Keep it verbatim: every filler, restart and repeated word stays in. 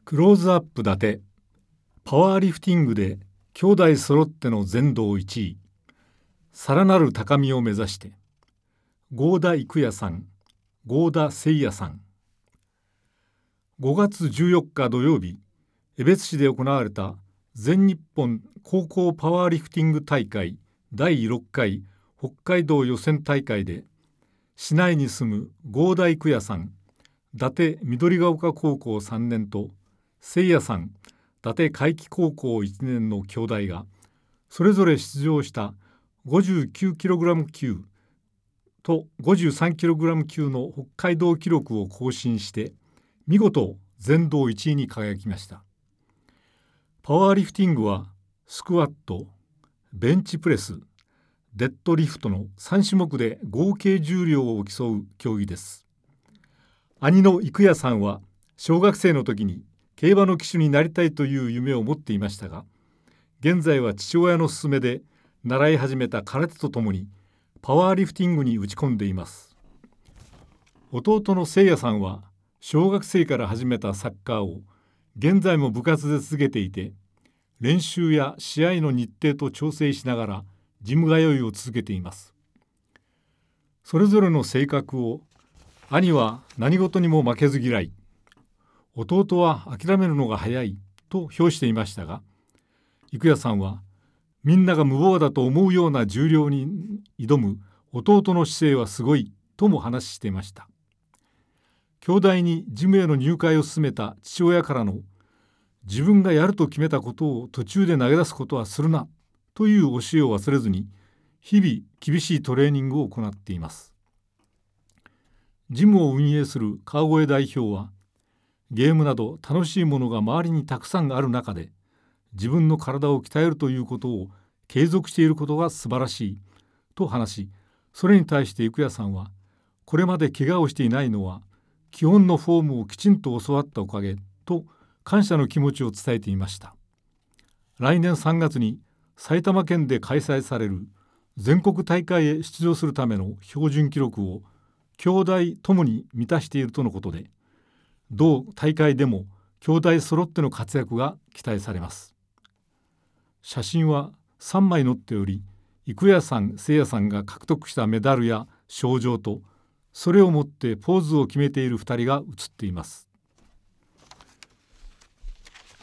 クローズアップ伊達、パワーリフティングで兄弟揃っての全道いちい、さらなる高みを目指して、合田育也さん、合田誠也さん。ごがつじゅうよっか土曜日、江別市で行われた全日本高校パワーリフティング大会だいろっかい北海道予選大会で、市内に住む合田育也さん、伊達緑が丘高校さんねんと誠也さん、伊達海輝高校いちねんの兄弟がそれぞれ出場した ごじゅうきゅうキログラム 級と ごじゅうさんキログラム 級の北海道記録を更新して見事全道いちいに輝きました。パワーリフティングはスクワット、ベンチプレス、デッドリフトのさんしゅもくで合計重量を競う競技です。兄の育也さんは小学生の時に競馬の騎手になりたいという夢を持っていましたが、現在は父親の勧めで習い始めた空手とともにパワーリフティングに打ち込んでいます。弟の誠也さんは小学生から始めたサッカーを現在も部活で続けていて、練習や試合の日程と調整しながらジム通いを続けています。それぞれの性格を、兄は何事にも負けず嫌い、弟は諦めるのが早いと評していましたが、育也さんはみんなが無謀だと思うような重量に挑む弟の姿勢はすごいとも話していました。兄弟にジムへの入会を勧めた父親からの自分がやると決めたことを途中で投げ出すことはするなという教えを忘れずに日々厳しいトレーニングを行っています。ジムを運営する川越代表は、ゲームなど楽しいものが周りにたくさんある中で自分の体を鍛えるということを継続していることが素晴らしいと話し、それに対して育也さんは、これまで怪我をしていないのは基本のフォームをきちんと教わったおかげと感謝の気持ちを伝えていました。来年さんがつに埼玉県で開催される全国大会へ出場するための標準記録を兄弟ともに満たしているとのことで、同大会でも兄弟揃っての活躍が期待されます。写真はさんまい載っており、育也さん、誠也さんが獲得したメダルや賞状と、それを持ってポーズを決めているふたりが写っています。